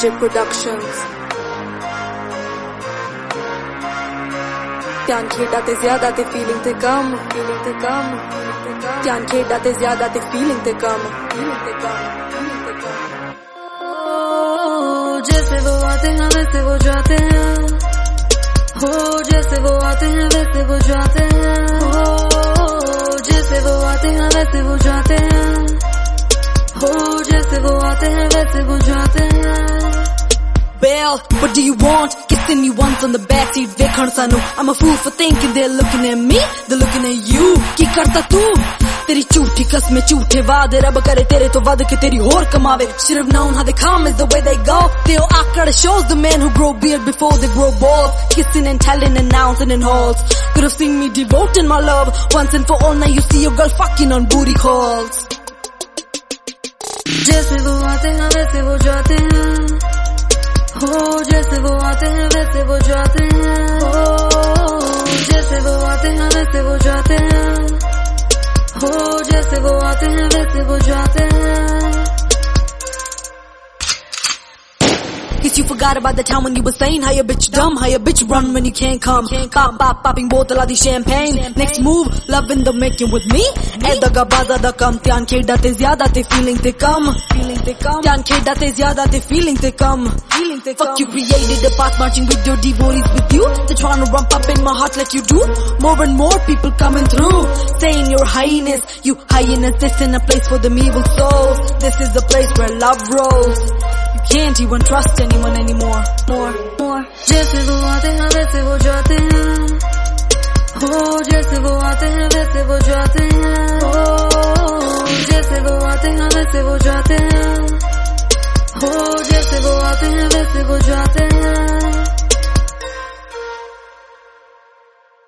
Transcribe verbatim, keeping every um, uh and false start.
J Productions। ध्यान खेड़ा ते ज्यादा ते फीलिंग ते कम, फीलिंग ते कम, ध्यान खेड़ा ते ज्यादा ते फीलिंग ते कम, फीलिंग ते कम, फीलिंग ते कम। जैसे वो आते हैं वैसे वो जाते हैं, हो जैसे वो आते हैं वैसे वो जाते हैं, हो जैसे वो आते हैं वैसे वो जाते हैं, हो जैसे वो आते हैं वैसे वो जाते हैं। Bell, what do you want? Kissing you once on the backseat, देखण सानू। I'm a fool for thinking they're looking at me, they're looking at you। की करता तू? तेरी झूठी कसमें झूठे वादे, रब करे तेरे तो वध के तेरी होर कमावे। Should've known how they come is the way they go। Theo Akkad shows the men who grow beard before they grow balls, kissing and telling, announcing in halls। Could have seen me devoting my love once and for all, now you see your girl fucking on booty calls। जैसे वो आते हैं वैसे वो जाते हैं, हो जैसे वो आते हैं वैसे वो जाते हैं, हो जैसे वो आते हैं वैसे वो जाते हैं, हो जैसे वो आते हैं वैसे वो जाते हैं। Guess you forgot about the time when you were saying how your bitch dumb, how your bitch run when you can't come. Pop, pop, popping both of the champagne. Next move, loving the making with me. Aida ga baza da kam, ध्यान खेड़ा ते ज़्यादा ते feeling ते कम, feeling ते कम, ध्यान खेड़ा ते ज़्यादा ते feeling ते कम, feeling ते कम। Fuck you created the path marching with your devotees with you. They're trying to rump up in my heart like you do. More and more people coming through, saying your highness, you highness. This in a place for them evil souls. This is the place where love rolls. Can't even trust anyone anymore, more, more। जैसे वो आते हैं वैसे वो जाते हैं, हो जैसे वो आते हैं वैसे वो जाते हैं, हो जैसे वो आते हैं वैसे वो